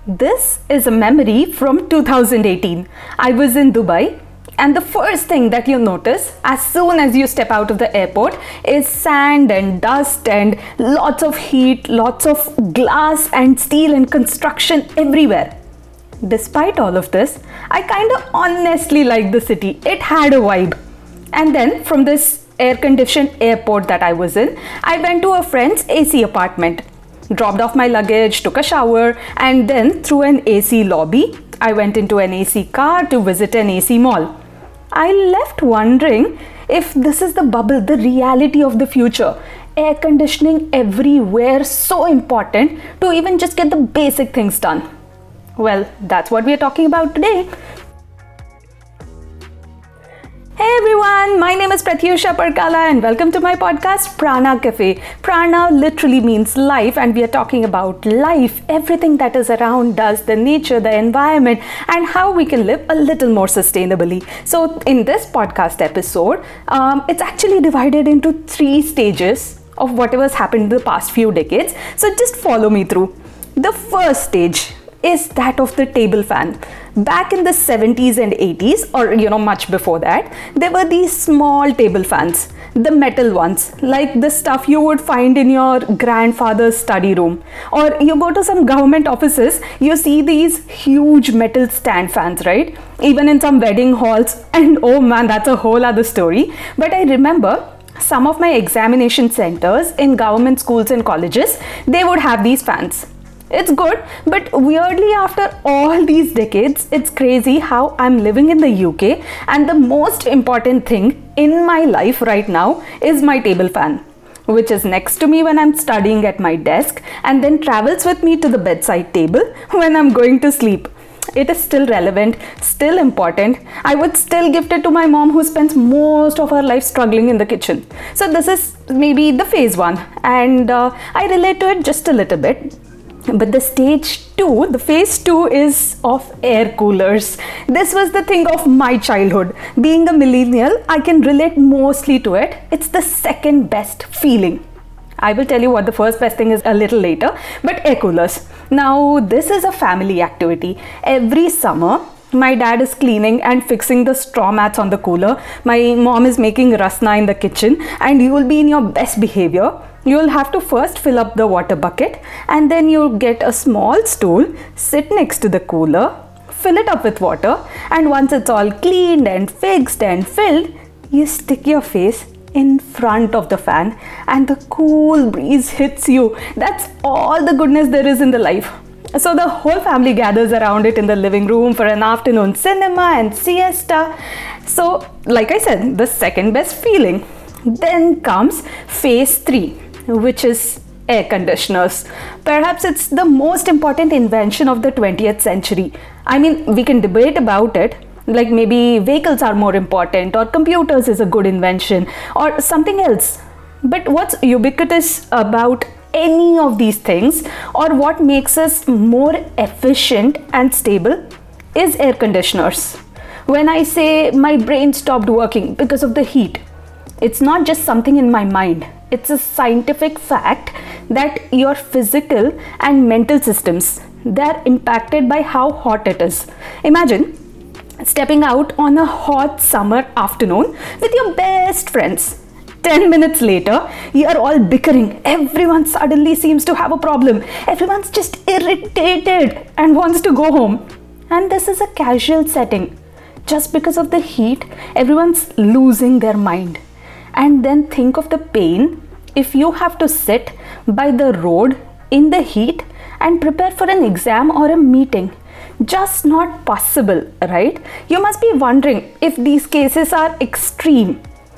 This is a memory from 2018. I was in Dubai, and the first thing that you notice as soon as you step out of the airport is sand and dust and lots of heat, lots of glass and steel and construction everywhere. Despite all of this, I kind of honestly liked the city. It had a vibe. And then from this air-conditioned airport that I was in, I went to a friend's AC apartment, dropped off my luggage, took a shower, and then through an AC lobby, I went into an AC car to visit an AC mall. I left wondering if this is the bubble, the reality of the future. Air conditioning everywhere, so important to even just get the basic things done. Well, that's what we are talking about today. Hey everyone, my name is Pratyusha Parkala and welcome to my podcast Prana Cafe. Prana literally means life, and we are talking about life, everything that is around us, the nature, the environment, and how we can live a little more sustainably. So in this podcast episode, it's actually divided into 3 stages of whatever's happened in the past few decades. So just follow me through. The first stage is that of the table fan. Back in the 70s and 80s, or much before that, there were these small table fans, the metal ones, like the stuff you would find in your grandfather's study room. Or you go to some government offices, you see these huge metal stand fans, right? Even in some wedding halls, and oh man, that's a whole other story. But I remember some of my examination centers in government schools and colleges, they would have these fans. It's good, but weirdly after all these decades, it's crazy how I'm living in the UK and the most important thing in my life right now is my table fan, which is next to me when I'm studying at my desk and then travels with me to the bedside table when I'm going to sleep. It is still relevant, still important. I would still gift it to my mom who spends most of her life struggling in the kitchen. So this is maybe the phase 1 and I relate to it just a little bit. But the phase 2 is of air coolers. This was the thing of my childhood. Being a millennial, I can relate mostly to it. It's the second best feeling. I will tell you what the first best thing is a little later, but air coolers. Now, this is a family activity. Every summer, my dad is cleaning and fixing the straw mats on the cooler. My mom is making rasna in the kitchen, and you will be in your best behavior. You will have to first fill up the water bucket and then you get a small stool, sit next to the cooler, fill it up with water, and once it's all cleaned and fixed and filled, you stick your face in front of the fan and the cool breeze hits you. That's all the goodness there is in the life. So the whole family gathers around it in the living room for an afternoon cinema and siesta. So like I said, the second best feeling. Then comes phase 3. Which is air conditioners. Perhaps it's the most important invention of the 20th century. I mean, we can debate about it, like maybe vehicles are more important or computers is a good invention or something else. But what's ubiquitous about any of these things or what makes us more efficient and stable is air conditioners. When I say my brain stopped working because of the heat, it's not just something in my mind. It's a scientific fact that your physical and mental systems, they're impacted by how hot it is. Imagine stepping out on a hot summer afternoon with your best friends. 10 minutes later, you're all bickering. Everyone suddenly seems to have a problem. Everyone's just irritated and wants to go home. And this is a casual setting. Just because of the heat, everyone's losing their mind. And then think of the pain if you have to sit by the road in the heat and prepare for an exam or a meeting. Just not possible, right? You must be wondering if these cases are extreme.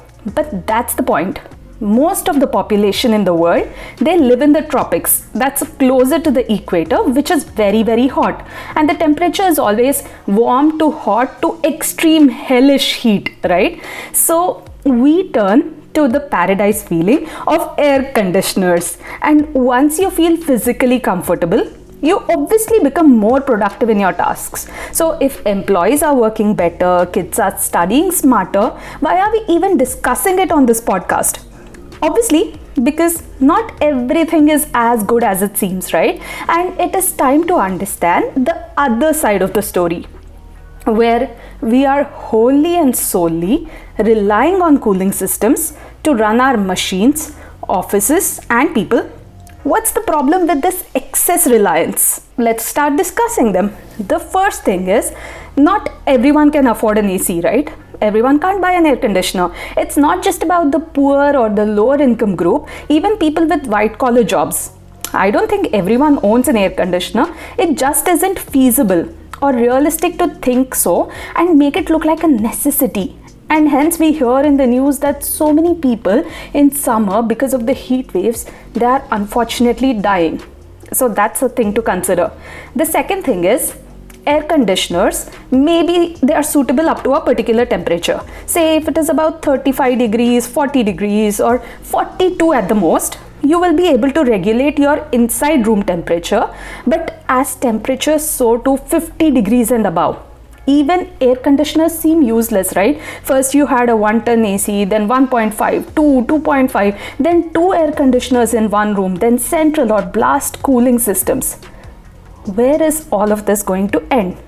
But that's the point. Most of the population in the world, they live in the tropics. That's closer to the equator, which is very, very hot. And the temperature is always warm to hot to extreme hellish heat, right? So we turn to the paradise feeling of air conditioners. And once you feel physically comfortable, you obviously become more productive in your tasks. So if employees are working better, kids are studying smarter, why are we even discussing it on this podcast? Obviously, because not everything is as good as it seems, right? And it is time to understand the other side of the story, where we are wholly and solely relying on cooling systems to run our machines, offices, and people. What's the problem with this excess reliance? Let's start discussing them. The first thing is, not everyone can afford an AC, right? Everyone can't buy an air conditioner. It's not just about the poor or the lower income group, even people with white collar jobs. I don't think everyone owns an air conditioner. It just isn't feasible or realistic to think so and make it look like a necessity. And hence we hear in the news that so many people in summer, because of the heat waves, they are unfortunately dying. So that's a thing to consider. The second thing is, air conditioners, maybe they are suitable up to a particular temperature. Say if it is about 35 degrees, 40 degrees or 42 at the most, you will be able to regulate your inside room temperature. But as temperatures soar to 50 degrees and above, even air conditioners seem useless, right? First you had a 1-ton AC, then 1.5, 2.5, then 2 air conditioners in one room, then central or blast cooling systems. Where is all of this going to end?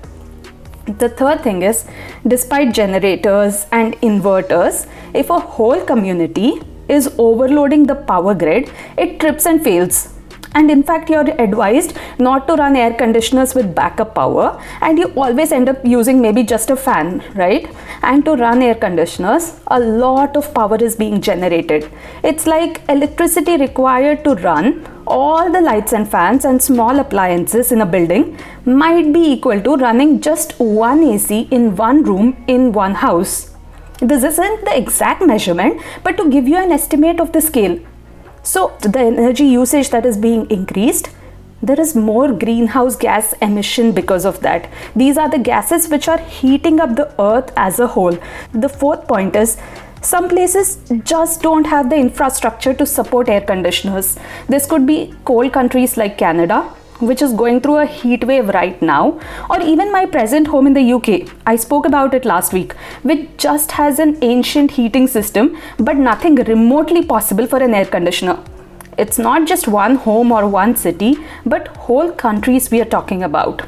The third thing is, despite generators and inverters, if a whole community is overloading the power grid, it trips and fails. And in fact, you're advised not to run air conditioners with backup power, and you always end up using maybe just a fan, right? And to run air conditioners, a lot of power is being generated. It's like electricity required to run all the lights and fans and small appliances in a building might be equal to running just one AC in one room in one house. This isn't the exact measurement, but to give you an estimate of the scale. So the energy usage that is being increased, there is more greenhouse gas emission because of that. These are the gases which are heating up the earth as a whole. The fourth point is, some places just don't have the infrastructure to support air conditioners. This could be cold countries like Canada, which is going through a heat wave right now, or even my present home in the UK. I spoke about it last week, which just has an ancient heating system, but nothing remotely possible for an air conditioner. It's not just one home or one city, but whole countries we are talking about.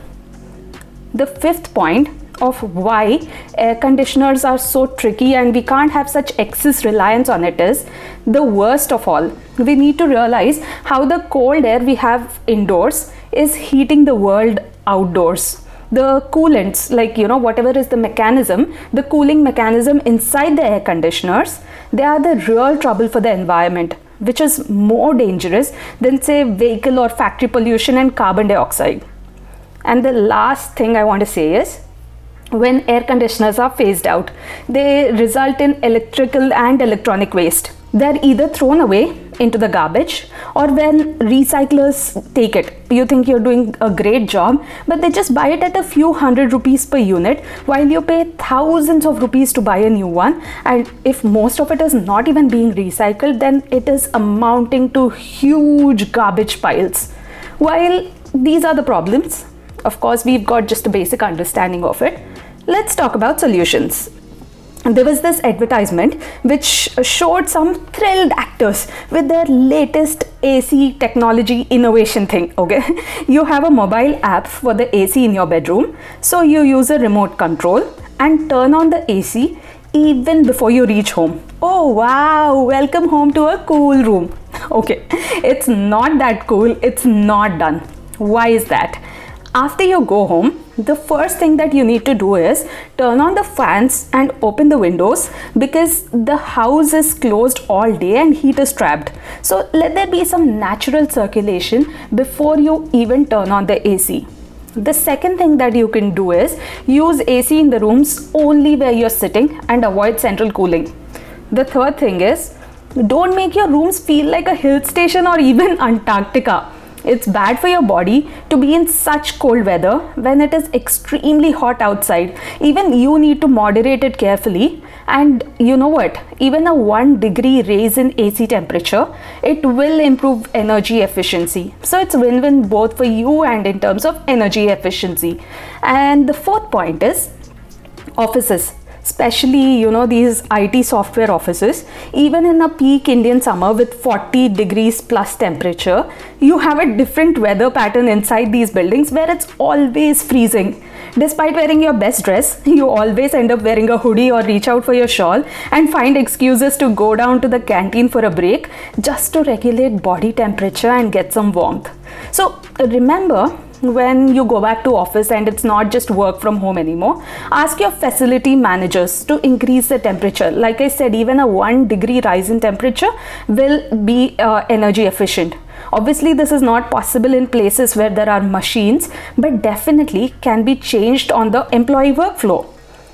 The fifth point of why air conditioners are so tricky and we can't have such excess reliance on it is, the worst of all, we need to realize how the cold air we have indoors is heating the world outdoors. The coolants, like whatever is the mechanism, the cooling mechanism inside the air conditioners, they are the real trouble for the environment, which is more dangerous than say vehicle or factory pollution and carbon dioxide. And the last thing I want to say is, when air conditioners are phased out, they result in electrical and electronic waste. They're either thrown away into the garbage, or when recyclers take it, you think you're doing a great job, but they just buy it at a few hundred rupees per unit while you pay thousands of rupees to buy a new one. And if most of it is not even being recycled, then it is amounting to huge garbage piles. While these are the problems, of course, we've got just a basic understanding of it. Let's talk about solutions. There was this advertisement which showed some thrilled actors with their latest AC technology innovation thing. Okay, you have a mobile app for the AC in your bedroom, so you use a remote control and turn on the AC even before you reach home. Oh wow, welcome home to a cool room. Okay, it's not that cool, it's not done. Why is that? After you go home, the first thing that you need to do is turn on the fans and open the windows, because the house is closed all day and heat is trapped. So let there be some natural circulation before you even turn on the AC. The second thing that you can do is use AC in the rooms only where you're sitting and avoid central cooling. The third thing is, don't make your rooms feel like a hill station or even Antarctica. It's bad for your body to be in such cold weather when it is extremely hot outside. Even you need to moderate it carefully. And you know what? Even a 1 degree raise in AC temperature, it will improve energy efficiency. So it's win-win both for you and in terms of energy efficiency. And the fourth point is offices. especially, these IT software offices. Even in a peak Indian summer with 40 degrees plus temperature, you have a different weather pattern inside these buildings where it's always freezing. Despite wearing your best dress, you always end up wearing a hoodie or reach out for your shawl and find excuses to go down to the canteen for a break just to regulate body temperature and get some warmth. So remember, when you go back to office and it's not just work from home anymore, ask your facility managers to increase the temperature. Like I said, even a 1 degree rise in temperature will be energy efficient. Obviously, this is not possible in places where there are machines, but definitely can be changed on the employee workflow.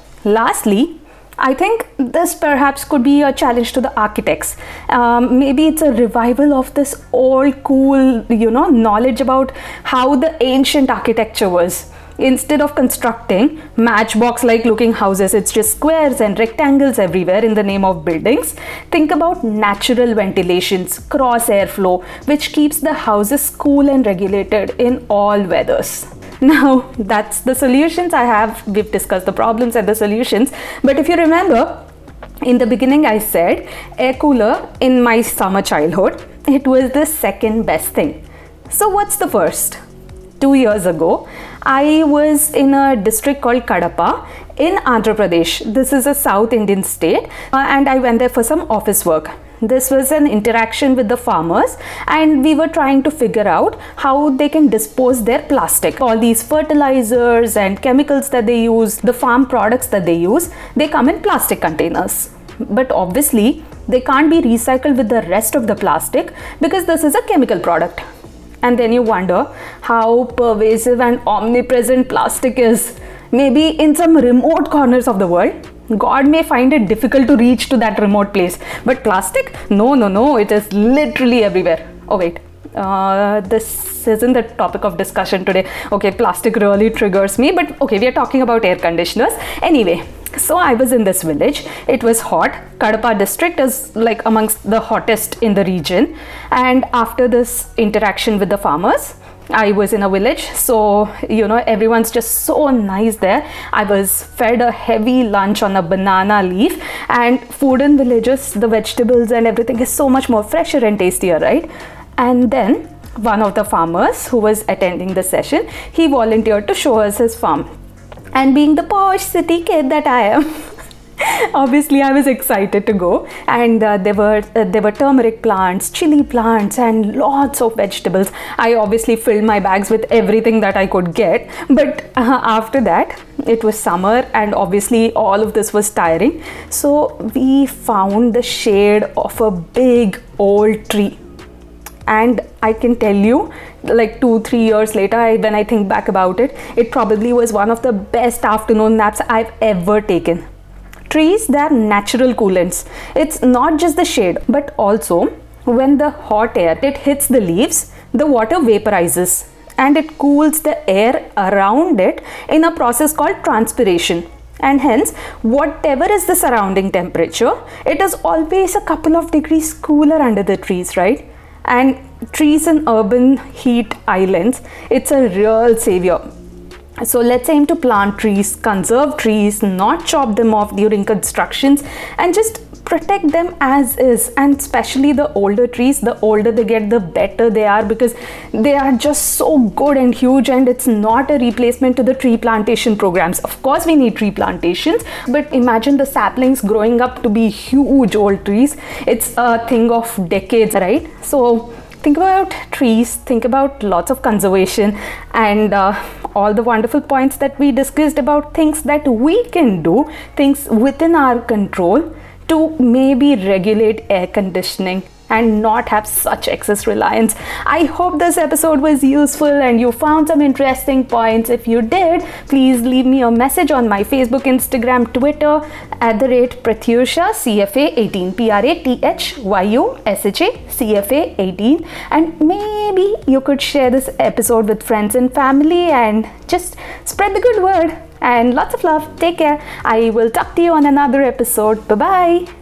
Lastly, I think this perhaps could be a challenge to the architects. Maybe it's a revival of this old cool, knowledge about how the ancient architecture was. Instead of constructing matchbox-like looking houses, it's just squares and rectangles everywhere in the name of buildings. Think about natural ventilations, cross airflow, which keeps the houses cool and regulated in all weathers. Now, that's the solutions I have. We've discussed the problems and the solutions. But if you remember, in the beginning I said air cooler in my summer childhood, it was the second best thing. So what's the first? 2 years ago, I was in a district called Kadapa in Andhra Pradesh. This is a South Indian state, and I went there for some office work. This was an interaction with the farmers, and we were trying to figure out how they can dispose their plastic. All these fertilizers and chemicals that they use, the farm products that they use, they come in plastic containers. But obviously, they can't be recycled with the rest of the plastic because this is a chemical product. And then you wonder how pervasive and omnipresent plastic is. Maybe in some remote corners of the world, God may find it difficult to reach to that remote place. But plastic? No, it is literally everywhere. Oh wait, this isn't the topic of discussion today. Okay, plastic really triggers me, but okay, we are talking about air conditioners. Anyway, so I was in this village. It was hot. Kadapa district is like amongst the hottest in the region. And after this interaction with the farmers, I was in a village, so everyone's just so nice there. I was fed a heavy lunch on a banana leaf, and food in villages, the vegetables and everything is so much more fresher and tastier, right? And then one of the farmers who was attending the session, he volunteered to show us his farm. And being the posh city kid that I am, obviously I was excited to go, and there were turmeric plants, chili plants and lots of vegetables. I obviously filled my bags with everything that I could get, but after that it was summer and obviously all of this was tiring. So we found the shade of a big old tree. And I can tell you, like 2-3 years later, when I think back about it, it probably was one of the best afternoon naps I've ever taken. Trees, they are natural coolants. It's not just the shade, but also when the hot air, it hits the leaves, the water vaporizes and it cools the air around it in a process called transpiration. And hence, whatever is the surrounding temperature, it is always a couple of degrees cooler under the trees, right? And trees in urban heat islands, it's a real savior. So let's aim to plant trees, conserve trees, not chop them off during constructions, and just protect them as is. And especially the older trees, the older they get, the better they are, because they are just so good and huge, and it's not a replacement to the tree plantation programs. Of course we need tree plantations, but imagine the saplings growing up to be huge old trees. It's a thing of decades, right? So think about trees, think about lots of conservation, and all the wonderful points that we discussed about things that we can do, things within our control to maybe regulate air conditioning and not have such excess reliance. I hope this episode was useful and you found some interesting points. If you did, please leave me a message on my Facebook, Instagram, Twitter @Pratyusha CFA18, PRATHYUSHA CFA18, and maybe you could share this episode with friends and family and just spread the good word. And lots of love. Take care. I will talk to you on another episode. Bye bye.